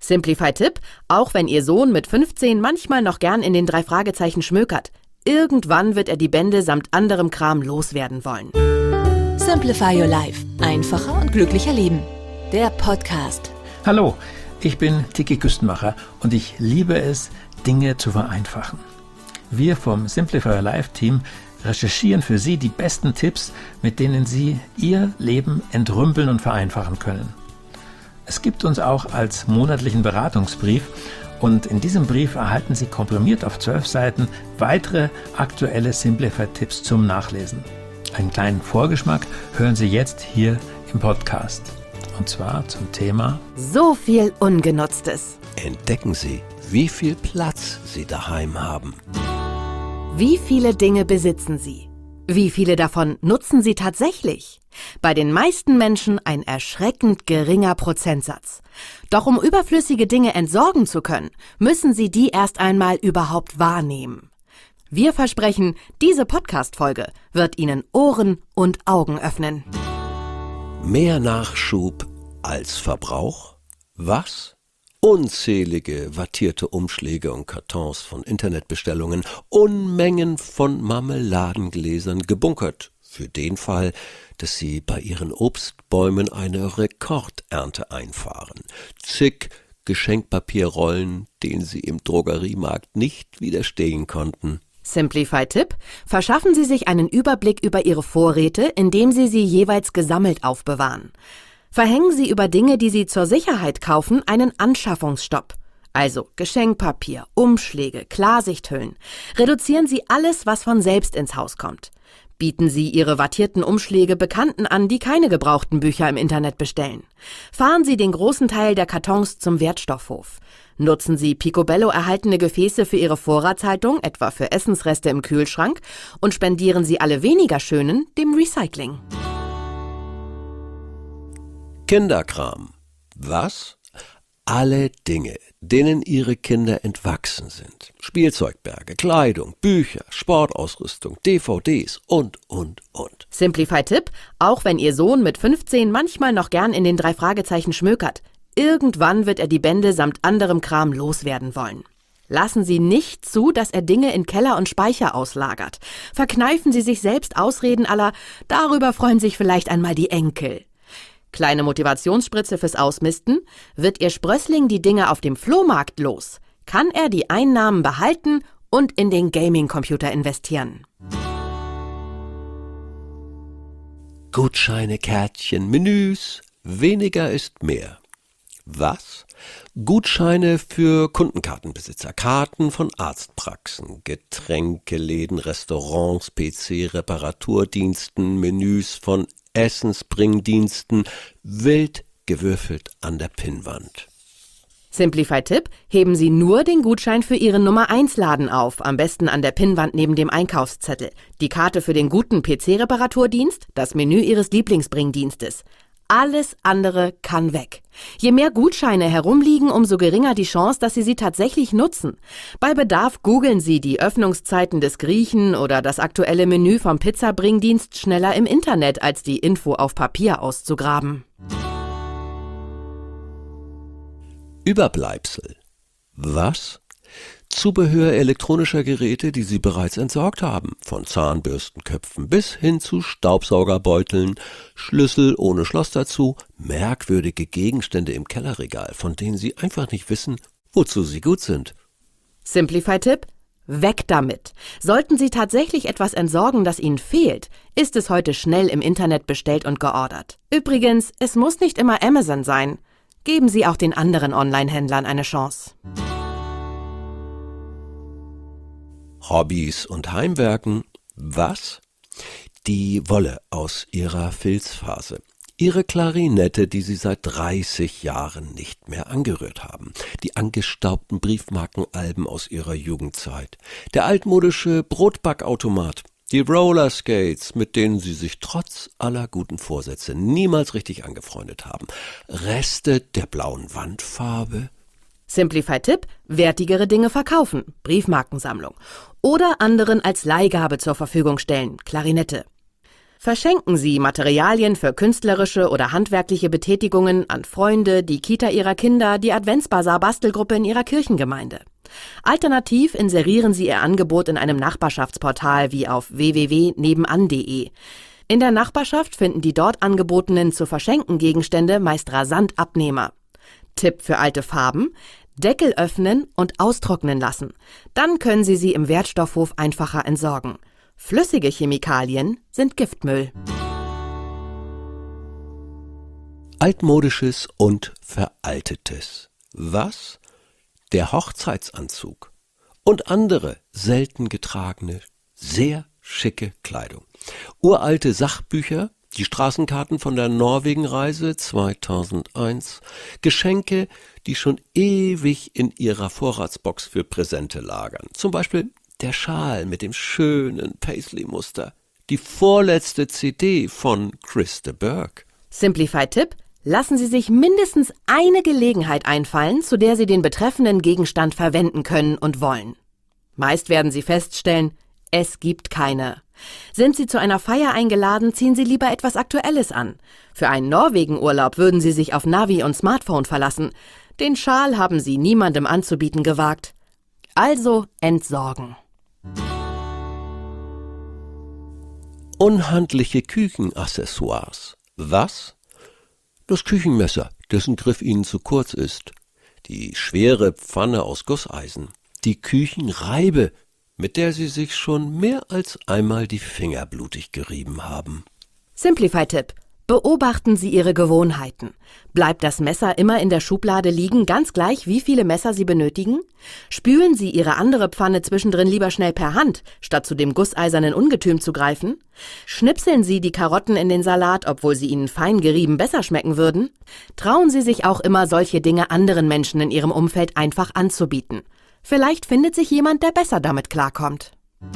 Simplify-Tipp: Auch wenn Ihr Sohn mit 15 manchmal noch gern in den 3 Fragezeichen schmökert, irgendwann wird er die Bände samt anderem Kram loswerden wollen. Simplify Your Life. Einfacher und glücklicher leben. Der Podcast. Hallo, ich bin Tiki Küstenmacher und ich liebe es, Dinge zu vereinfachen. Wir vom Simplify Your Life Team recherchieren für Sie die besten Tipps, mit denen Sie Ihr Leben entrümpeln und vereinfachen können. Es gibt uns auch als monatlichen Beratungsbrief und in diesem Brief erhalten Sie komprimiert auf 12 Seiten weitere aktuelle Simplify-Tipps zum Nachlesen. Einen kleinen Vorgeschmack hören Sie jetzt hier im Podcast. Und zwar zum Thema So viel Ungenutztes. Entdecken Sie, wie viel Platz Sie daheim haben. Wie viele Dinge besitzen Sie? Wie viele davon nutzen Sie tatsächlich? Bei den meisten Menschen ein erschreckend geringer Prozentsatz. Doch um überflüssige Dinge entsorgen zu können, müssen Sie die erst einmal überhaupt wahrnehmen. Wir versprechen, diese Podcast-Folge wird Ihnen Ohren und Augen öffnen. Mehr Nachschub als Verbrauch? Was? Unzählige wattierte Umschläge und Kartons von Internetbestellungen, Unmengen von Marmeladengläsern gebunkert, für den Fall, dass Sie bei Ihren Obstbäumen eine Rekordernte einfahren. Zig Geschenkpapierrollen, denen Sie im Drogeriemarkt nicht widerstehen konnten. Simplify-Tipp: Verschaffen Sie sich einen Überblick über Ihre Vorräte, indem Sie sie jeweils gesammelt aufbewahren. Verhängen Sie über Dinge, die Sie zur Sicherheit kaufen, einen Anschaffungsstopp. Also Geschenkpapier, Umschläge, Klarsichthüllen. Reduzieren Sie alles, was von selbst ins Haus kommt. Bieten Sie Ihre wattierten Umschläge Bekannten an, die keine gebrauchten Bücher im Internet bestellen. Fahren Sie den großen Teil der Kartons zum Wertstoffhof. Nutzen Sie Picobello erhaltene Gefäße für Ihre Vorratshaltung, etwa für Essensreste im Kühlschrank, und spendieren Sie alle weniger schönen dem Recycling. Kinderkram. Was? Alle Dinge, denen Ihre Kinder entwachsen sind. Spielzeugberge, Kleidung, Bücher, Sportausrüstung, DVDs und. Simplify-Tipp: Auch wenn Ihr Sohn mit 15 manchmal noch gern in den 3 Fragezeichen schmökert, irgendwann wird er die Bände samt anderem Kram loswerden wollen. Lassen Sie nicht zu, dass er Dinge in Keller und Speicher auslagert. Verkneifen Sie sich selbst Ausreden aller, darüber freuen sich vielleicht einmal die Enkel. Kleine Motivationsspritze fürs Ausmisten: Wird Ihr Sprössling die Dinge auf dem Flohmarkt los, kann er die Einnahmen behalten und in den Gaming-Computer investieren. Gutscheine, Kärtchen, Menüs. Weniger ist mehr. Was? Gutscheine für Kundenkartenbesitzer, Karten von Arztpraxen, Getränkeläden, Restaurants, PC-Reparaturdiensten, Menüs von Essensbringdiensten, wild gewürfelt an der Pinnwand. Simplify-Tipp: Heben Sie nur den Gutschein für Ihren Nummer-1-Laden auf, am besten an der Pinnwand neben dem Einkaufszettel. Die Karte für den guten PC-Reparaturdienst, das Menü Ihres Lieblingsbringdienstes. Alles andere kann weg. Je mehr Gutscheine herumliegen, umso geringer die Chance, dass Sie sie tatsächlich nutzen. Bei Bedarf googeln Sie die Öffnungszeiten des Griechen oder das aktuelle Menü vom Pizzabringdienst schneller im Internet, als die Info auf Papier auszugraben. Überbleibsel. Was? Zubehör elektronischer Geräte, die Sie bereits entsorgt haben, von Zahnbürstenköpfen bis hin zu Staubsaugerbeuteln, Schlüssel ohne Schloss dazu, merkwürdige Gegenstände im Kellerregal, von denen Sie einfach nicht wissen, wozu sie gut sind. Simplify-Tipp: Weg damit! Sollten Sie tatsächlich etwas entsorgen, das Ihnen fehlt, ist es heute schnell im Internet bestellt und geordert. Übrigens, es muss nicht immer Amazon sein. Geben Sie auch den anderen Online-Händlern eine Chance. Hobbys und Heimwerken. Was? Die Wolle aus Ihrer Filzphase. Ihre Klarinette, die Sie seit 30 Jahren nicht mehr angerührt haben. Die angestaubten Briefmarkenalben aus Ihrer Jugendzeit. Der altmodische Brotbackautomat. Die Rollerskates, mit denen Sie sich trotz aller guten Vorsätze niemals richtig angefreundet haben. Reste der blauen Wandfarbe. Simplify-Tipp: Wertigere Dinge verkaufen, Briefmarkensammlung. Oder anderen als Leihgabe zur Verfügung stellen, Klarinette. Verschenken Sie Materialien für künstlerische oder handwerkliche Betätigungen an Freunde, die Kita Ihrer Kinder, die Adventsbasar-Bastelgruppe in Ihrer Kirchengemeinde. Alternativ inserieren Sie Ihr Angebot in einem Nachbarschaftsportal wie auf www.nebenan.de. In der Nachbarschaft finden die dort angebotenen zu verschenken Gegenstände meist rasant Abnehmer. Tipp für alte Farben: Deckel öffnen und austrocknen lassen. Dann können Sie sie im Wertstoffhof einfacher entsorgen. Flüssige Chemikalien sind Giftmüll. Altmodisches und Veraltetes. Was? Der Hochzeitsanzug und andere selten getragene, sehr schicke Kleidung. Uralte Sachbücher, die Straßenkarten von der Norwegenreise 2001, Geschenke, die schon ewig in ihrer Vorratsbox für Präsente lagern. Zum Beispiel der Schal mit dem schönen Paisley-Muster, die vorletzte CD von Chris de Burgh. Simplify-Tipp: Lassen Sie sich mindestens eine Gelegenheit einfallen, zu der Sie den betreffenden Gegenstand verwenden können und wollen. Meist werden Sie feststellen, es gibt keine. Sind Sie zu einer Feier eingeladen, ziehen Sie lieber etwas Aktuelles an. Für einen Norwegen-Urlaub würden Sie sich auf Navi und Smartphone verlassen. Den Schal haben Sie niemandem anzubieten gewagt. Also entsorgen. Unhandliche Küchenaccessoires. Was? Das Küchenmesser, dessen Griff Ihnen zu kurz ist. Die schwere Pfanne aus Gusseisen. Die Küchenreibe, mit der Sie sich schon mehr als einmal die Finger blutig gerieben haben. Simplify-Tipp: Beobachten Sie Ihre Gewohnheiten. Bleibt das Messer immer in der Schublade liegen, ganz gleich, wie viele Messer Sie benötigen? Spülen Sie Ihre andere Pfanne zwischendrin lieber schnell per Hand, statt zu dem gusseisernen Ungetüm zu greifen? Schnipseln Sie die Karotten in den Salat, obwohl sie Ihnen fein gerieben besser schmecken würden? Trauen Sie sich auch immer, solche Dinge anderen Menschen in Ihrem Umfeld einfach anzubieten. Vielleicht findet sich jemand, der besser damit klarkommt.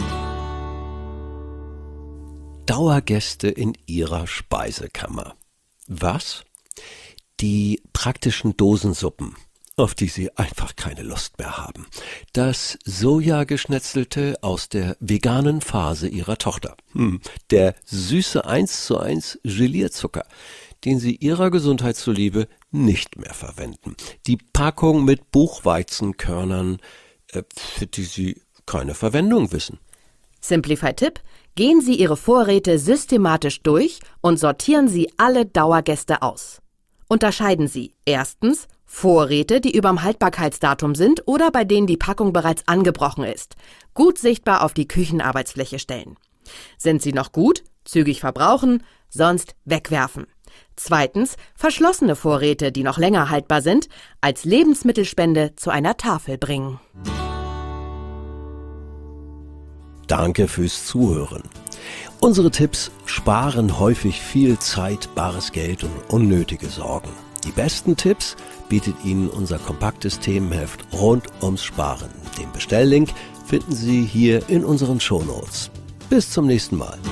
Dauergäste in Ihrer Speisekammer. Was? Die praktischen Dosensuppen, auf die Sie einfach keine Lust mehr haben. Das Sojageschnetzelte aus der veganen Phase Ihrer Tochter. Der süße 1:1 Gelierzucker, den Sie Ihrer Gesundheit zuliebe nicht mehr verwenden. Die Packung mit Buchweizenkörnern, für die Sie keine Verwendung wissen. Simplify-Tipp: Gehen Sie Ihre Vorräte systematisch durch und sortieren Sie alle Dauergäste aus. Unterscheiden Sie erstens Vorräte, die überm Haltbarkeitsdatum sind oder bei denen die Packung bereits angebrochen ist. Gut sichtbar auf die Küchenarbeitsfläche stellen. Sind sie noch gut? Zügig verbrauchen, sonst wegwerfen. Zweitens verschlossene Vorräte, die noch länger haltbar sind, als Lebensmittelspende zu einer Tafel bringen. Danke fürs Zuhören. Unsere Tipps sparen häufig viel Zeit, bares Geld und unnötige Sorgen. Die besten Tipps bietet Ihnen unser kompaktes Themenheft rund ums Sparen. Den Bestelllink finden Sie hier in unseren Shownotes. Bis zum nächsten Mal.